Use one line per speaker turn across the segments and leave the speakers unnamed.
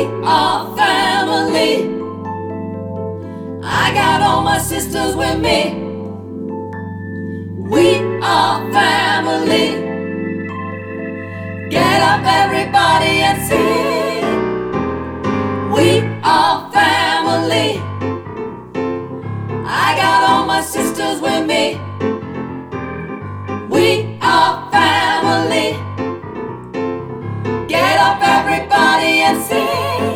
We are family. I got all my sisters with me. We are family. Get up everybody and sing. We are family. I got all my sisters with me. We are family. Get up everybody and sing.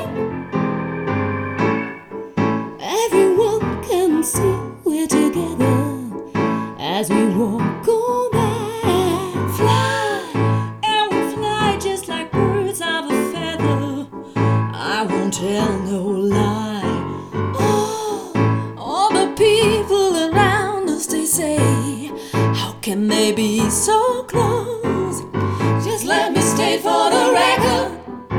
Everyone can see we're together as we walk on by. Fly, and we fly just like birds of a feather. I won't tell no lie. Oh, all the people around us, they say, how can they be so close? Just let me state for the record,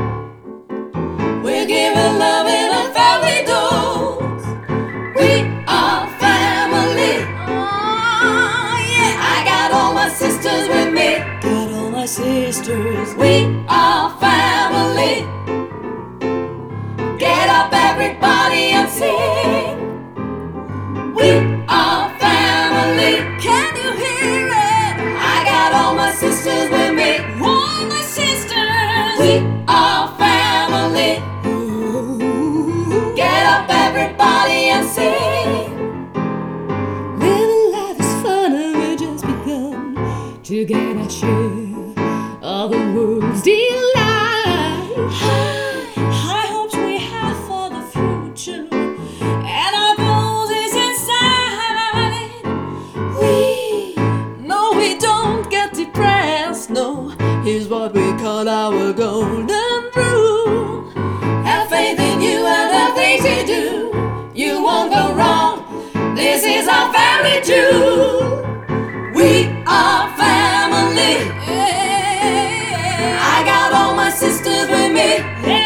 we're giving love in a family dose.
We are family.
Oh, yeah.
I got all my sisters with me.
Got all my sisters.
We are family. Get up everybody and sing. We are family.
Can you hear it?
I got all my sisters with me.
All my sisters.
We are family.
Ooh.
Get up everybody and sing.
Living life is fun and we just begun to get our share of the world's delight. High hopes we have for the future, and our goals is inside. We don't get depressed. No, here's what we call our golden rule.
Have faith in you and the things you do. You won't go wrong. This is our family too. We are family. I got all my sisters with me.